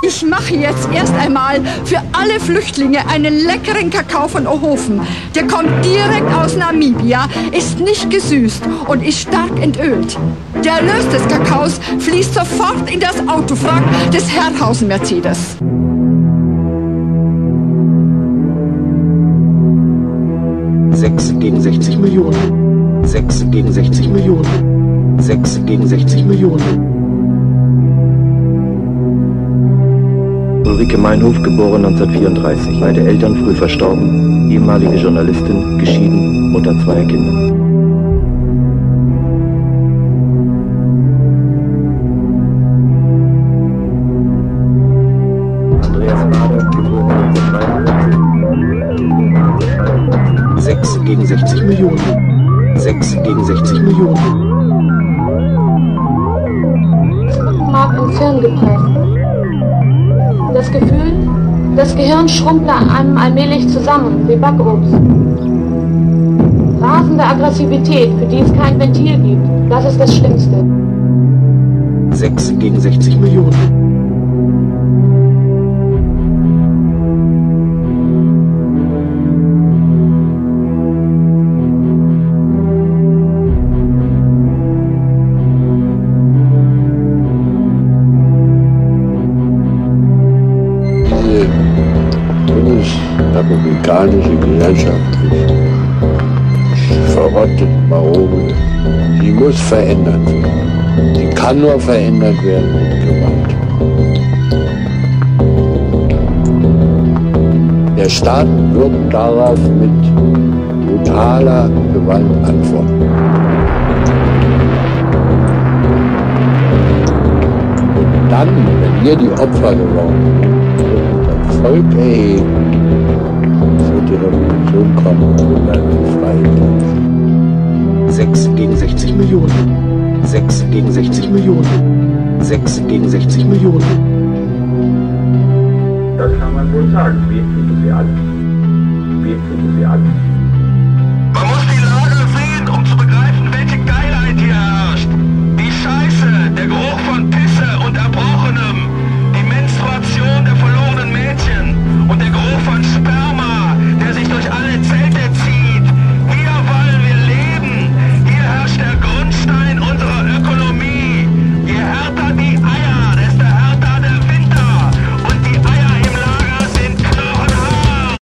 Ich mache jetzt erst einmal für alle Flüchtlinge einen leckeren Kakao von Ohofen. Der kommt direkt aus Namibia, ist nicht gesüßt und ist stark entölt. Der Erlös des Kakaos fließt sofort in das Autowrack des Herrhausen Mercedes. Sechs gegen 60 Millionen. 6 gegen 60 Millionen. 6 gegen 60 Millionen. Ulrike Meinhof, geboren 1934. Beide Eltern früh verstorben. Ehemalige Journalistin, geschieden, Mutter zweier Kinder. Andreas Bader, geboren 1993. 6 gegen 60 Millionen. 6 gegen 60 Millionen. Mark ins Hirn gepresst. Das Gefühl, das Gehirn schrumple einem allmählich zusammen, wie Backobst. Rasende Aggressivität, für die es kein Ventil gibt, das ist das Schlimmste. 6 gegen 60 Millionen. Bundesrepublikanische Gesellschaft ist verrottet, marode. Sie muss verändert werden. Sie kann nur verändert werden mit Gewalt. Der Staat wird darauf mit brutaler Gewalt antworten. Und dann, wenn wir die Opfer geworden sind, wird das Volk erheben, wird die Revolution kommen und wir werden in Freiheit. 6 gegen 60 Millionen. 6 gegen 60 Millionen. 6 gegen 60 Millionen. Das kann man wohl sagen. Wir kriegen sie alle. Wir kriegen sie alle.